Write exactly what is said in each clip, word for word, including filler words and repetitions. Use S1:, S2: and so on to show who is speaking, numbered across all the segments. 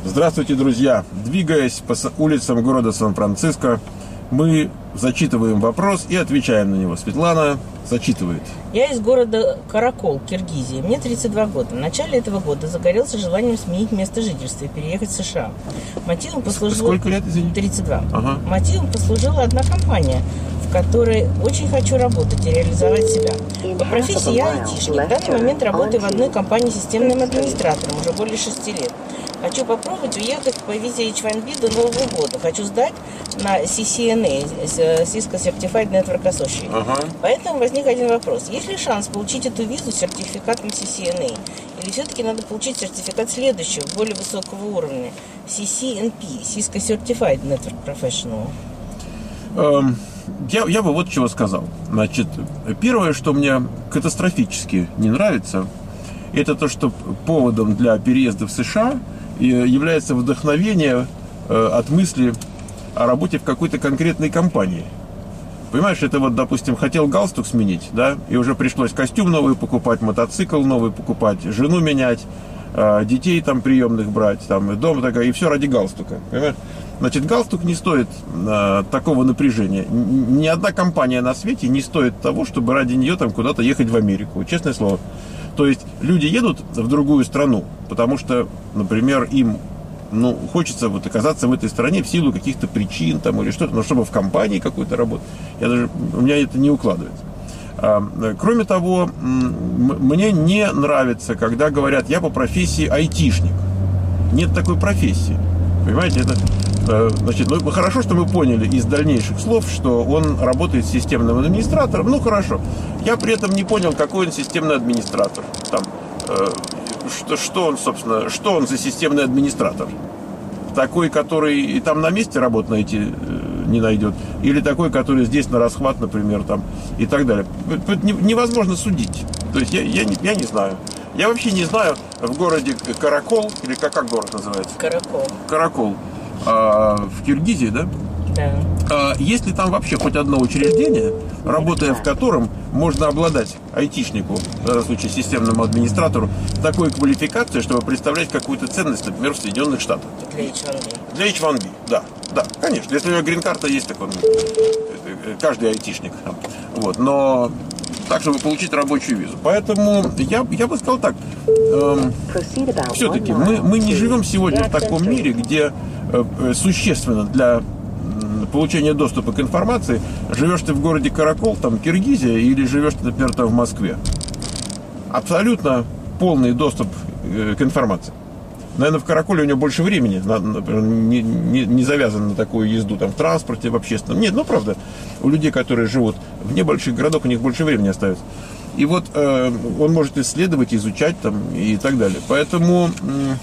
S1: Здравствуйте, друзья! Двигаясь по улицам города Сан-Франциско, мы зачитываем вопрос и отвечаем на него. Светлана зачитывает.
S2: Я из города Каракол, Киргизия. Мне тридцать два года. В начале этого года загорелся желанием сменить место жительства и переехать в США. Мотивом послужила...
S1: Сколько лет, извините?
S2: тридцать два.
S1: Ага.
S2: Мотивом послужила одна компания, в которой очень хочу работать и реализовать себя. По профессии я айтишник. В данный момент работаю в одной компании системным администратором уже более шести лет. Хочу попробовать уехать по визе эйч один би до Нового года. Хочу сдать на си си эн эй, Cisco Certified Network Associate.
S1: Ага.
S2: Поэтому возник один вопрос. Есть ли шанс получить эту визу с сертификатом си си эн эй? Или все-таки надо получить сертификат следующего, более высокого уровня? си си эн пи, Cisco Certified Network Professional.
S1: Эм, я, я бы вот чего сказал. Значит, первое, что мне катастрофически не нравится, это то, что поводом для переезда в США является вдохновение э, от мысли о работе в какой-то конкретной компании. Понимаешь, это вот, допустим, хотел галстук сменить, да, и уже пришлось костюм новый покупать, мотоцикл новый покупать, жену менять, э, детей там приемных брать, там, и дом такой, и все ради галстука, понимаешь? Значит, галстук не стоит э, такого напряжения. Ни одна компания на свете не стоит того, чтобы ради нее там куда-то ехать в Америку, честное слово. То есть люди едут в другую страну, потому что, например, им ну, хочется вот оказаться в этой стране в силу каких-то причин там, или что-то, но чтобы в компании какой-то работать. Я даже, у меня это не укладывается. А, кроме того, мне не нравится, когда говорят, я по профессии айтишник. Нет такой профессии. Понимаете, это... Значит, ну, хорошо, что мы поняли из дальнейших слов, что он работает системным администратором. Ну, хорошо. Я при этом не понял, какой он системный администратор. Там, э, что, что он, собственно, что он за системный администратор? Такой, который и там на месте работу найти э, не найдет? Или такой, который здесь на расхват, например, там, и так далее? Это невозможно судить. То есть я, я, не, я не знаю. Я вообще не знаю, в городе Каракол, или как, как город называется?
S2: Каракол.
S1: Каракол. В Киргизии, да?
S2: Да.
S1: Есть ли там вообще хоть одно учреждение, работая в котором можно обладать айтишнику, в данном случае системному администратору, такой квалификацией, чтобы представлять какую-то ценность, например, в Соединенных Штатах?
S2: Для эйч один би.
S1: Для эйч один би, да. Да, конечно. Если у него грин-карта есть, так он каждый айтишник. Вот. Но так, чтобы получить рабочую визу. Поэтому я, я бы сказал так. Эм, все-таки мы, мы не живем сегодня в таком мире, где э, существенно для получения доступа к информации живешь ты в городе Каракол, там Киргизия, или живешь ты, например, там в Москве. Абсолютно полный доступ э, к информации. Наверное, в Караколе у него больше времени, например, не, не, не завязан на такую езду там, в транспорте, в общественном. Нет, ну правда, у людей, которые живут в небольших городах, у них больше времени остается. И вот э, он может исследовать, изучать там и так далее. Поэтому, э,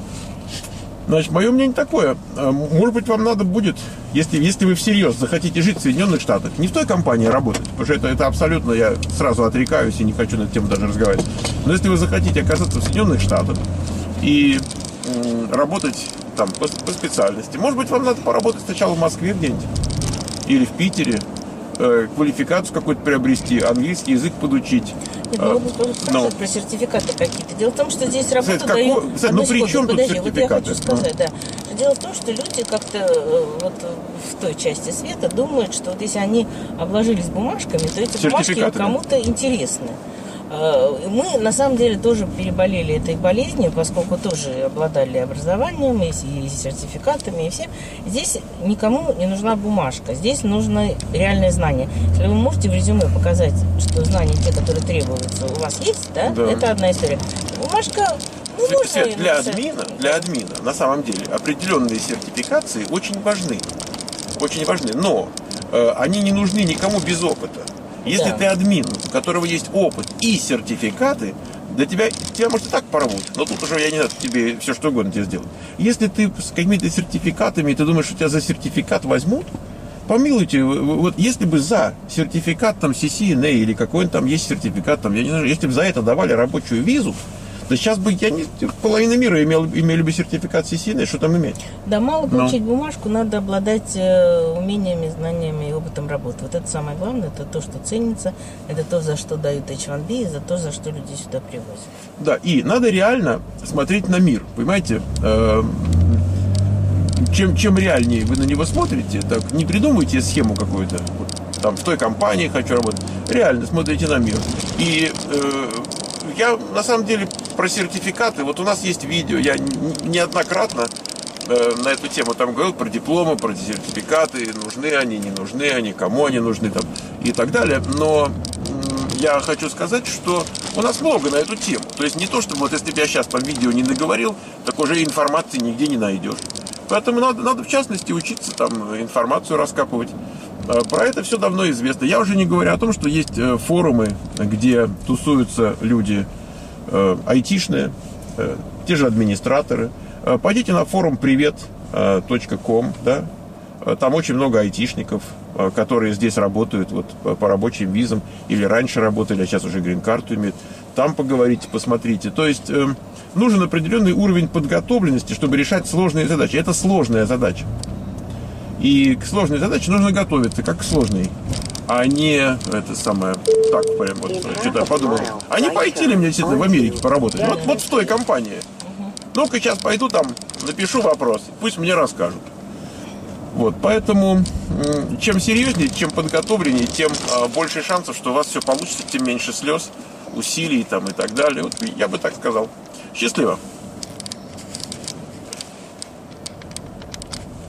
S1: значит, мое мнение такое. Может быть, вам надо будет, если, если вы всерьез захотите жить в Соединенных Штатах, не в той компании работать, потому что это, это абсолютно, я сразу отрекаюсь и не хочу на эту тему даже разговаривать. Но если вы захотите оказаться в Соединенных Штатах и э, работать там по, по специальности, может быть, вам надо поработать сначала в Москве где-нибудь или в Питере, квалификацию какую-то приобрести, английский язык подучить.
S2: Нет, было бы спрашивать но... про сертификаты какие-то. Дело в том, что здесь работу
S1: Кстати,
S2: дают...
S1: Какой... Кстати, ну при чем тут сертификаты?
S2: Вот я хочу сказать, ну. да. Дело в том, что люди как-то вот в той части света думают, что вот если они обложились бумажками, то эти бумажки кому-то интересны. Мы, на самом деле, тоже переболели этой болезнью, поскольку тоже обладали образованием и, и сертификатами, и всем. Здесь никому не нужна бумажка, здесь нужно реальное знание. Если вы можете в резюме показать, что знания, те, которые требуются, у вас есть, да, да. Это одна история. Бумажка... Ну,
S1: Свет, для админа, для админа, на самом деле, определенные сертификации очень важны. Очень важны, но э, они не нужны никому без опыта. Если да. ты админ, у которого есть опыт и сертификаты, для тебя, тебя может и так порвут, но тут уже я не знаю, тебе все что угодно тебе сделать. Если ты с какими-то сертификатами, и ты думаешь, что тебя за сертификат возьмут, помилуйте, вот если бы за сертификат там си си эн эй или какой-нибудь там есть сертификат, там, я не знаю, если бы за это давали рабочую визу, Да сейчас бы я не половина мира имел, имели бы сертификат си си эн эй, что там иметь.
S2: Да, мало
S1: Но.
S2: получить бумажку, надо обладать э, умениями, знаниями и опытом работы. Вот это самое главное, это то, что ценится, это то, за что дают эйч один би, и за то, за что люди сюда привозят.
S1: Да, и надо реально смотреть на мир, понимаете? чем, чем реальнее вы на него смотрите, так не придумывайте схему какую-то. Вот, там в той компании хочу работать. Реально смотрите на мир. И э, я на самом деле про сертификаты. Вот у нас есть видео. Я неоднократно э, на эту тему там говорил про дипломы, про сертификаты. Нужны они, не нужны они, кому они нужны там, и так далее. Но э, я хочу сказать, что у нас много на эту тему. То есть не то, чтобы вот если бы я сейчас по видео не наговорил, так уже информации нигде не найдешь. Поэтому надо, надо в частности учиться там информацию раскапывать. Про это все давно известно. Я уже не говорю о том, что есть форумы, где тусуются люди э, айтишные, э, те же администраторы. Пойдите на форум привет точка ком, да? Там очень много айтишников, которые здесь работают вот, по рабочим визам, или раньше работали, а сейчас уже грин-карту имеют. Там поговорите, посмотрите. То есть э, нужен определенный уровень подготовленности, чтобы решать сложные задачи. Это сложная задача. И к сложной задаче нужно готовиться, как к сложной. А не это самое. Так, прям вот что-то я подумал. А не пойти ли мне действительно в Америке поработать? Вот, вот в той компании. Ну-ка, сейчас пойду там, напишу вопрос. Пусть мне расскажут. Вот, поэтому чем серьезнее, чем подготовленнее, тем а, больше шансов, что у вас все получится, тем меньше слез, усилий там и так далее. Вот я бы так сказал. Счастливо!